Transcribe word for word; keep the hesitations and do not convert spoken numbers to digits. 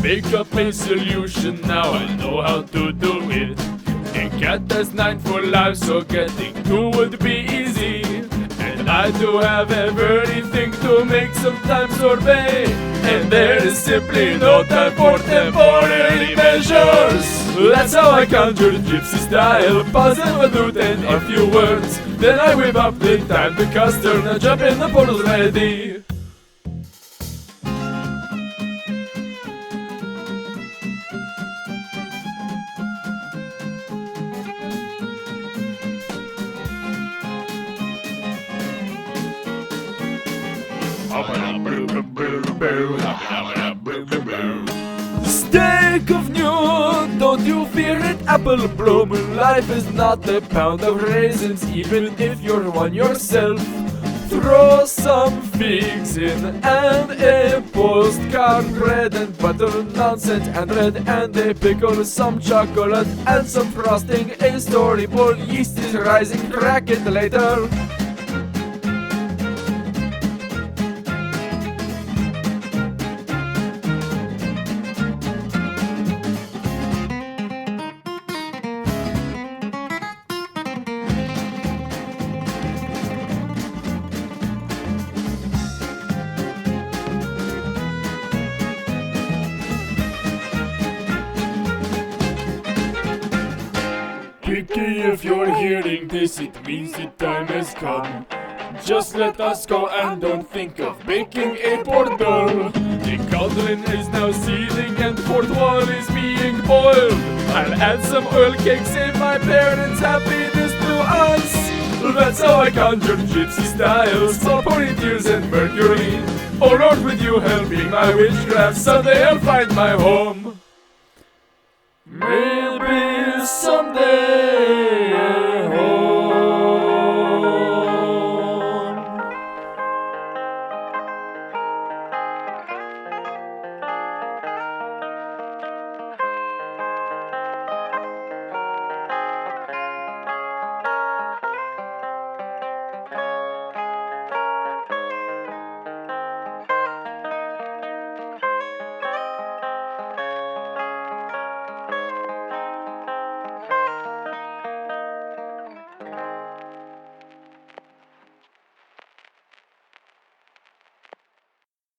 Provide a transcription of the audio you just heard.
make up a solution, now I know how to do it. A cat has nine for life, so getting two would be easy. And I do have everything to make sometimes sorbet. And there is simply no time for temporary measures. That's how I conjured gypsy style, pause and vadut and a few words. Then I whip up the time the custard and jump in the portals ready. Steak of new, don't you fear it, apple bloom. Life is not a pound of raisins, even if you're one yourself. Throw some figs in and a postcard, bread and butter, nonsense and bread and a pickle, some chocolate and some frosting, a story bowl, yeast is rising, crack it later. Picky, if you're hearing this, it means the time has come. Just let us go and don't think of making a portal. The cauldron is now seething and the fourth wall is being boiled. I'll add some oil cakes, save my parents' happiness to us. That's how I conjured gypsy style, salt, pony tears and mercury. Oh Lord, with you helping my witchcraft, someday I'll find my home. Maybe someday